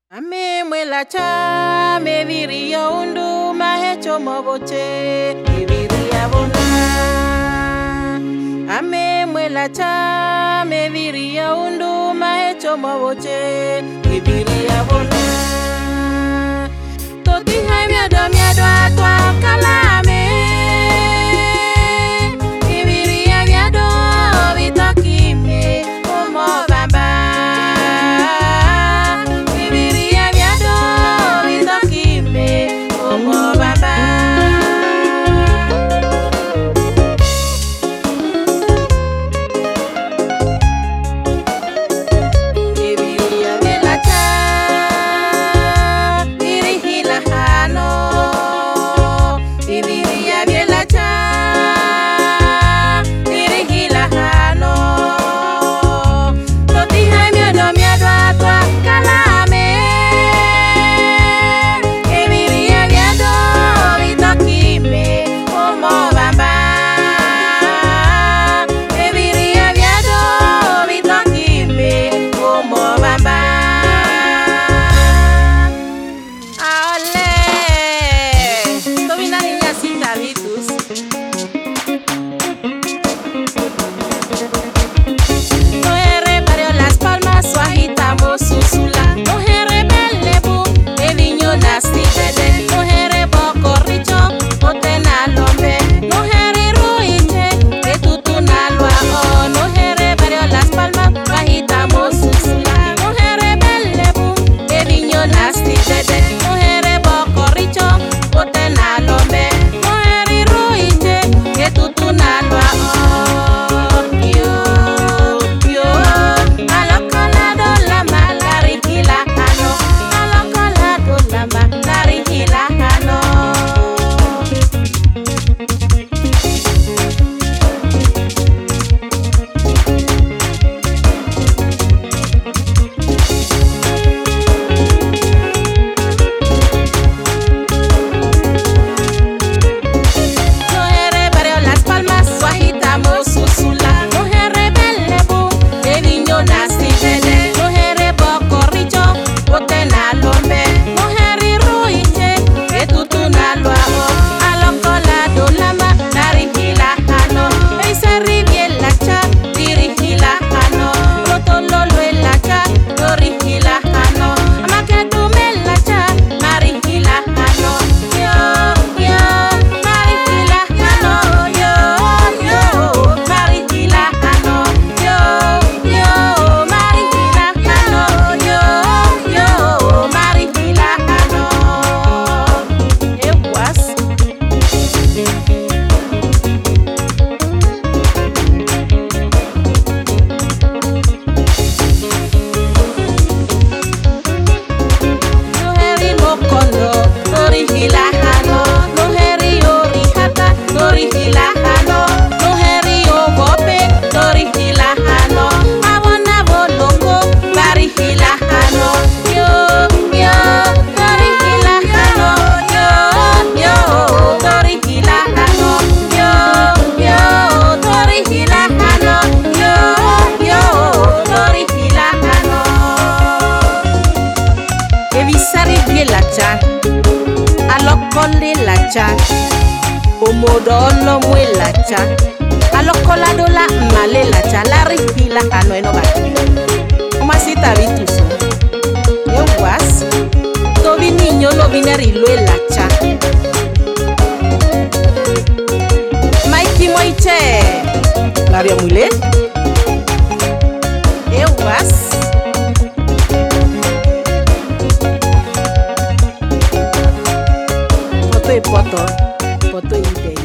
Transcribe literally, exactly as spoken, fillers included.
Ame mwela cha me viria undu mahecho moboche viria bona. Ame mwela cha me viria undu mahecho moboche viria bona. Toti hai miedo miedo atwa kalame viria miedo vitokime omo bamba. Alokole la cha, omodolo mwe la cha. Alokola dola male la cha, la rihila kano eno baki. Omasita vituso. Yo was, tobi niño lo vineri lue la cha. Maiki moiche, Maria Mule. Yo was. Poto, poto ide.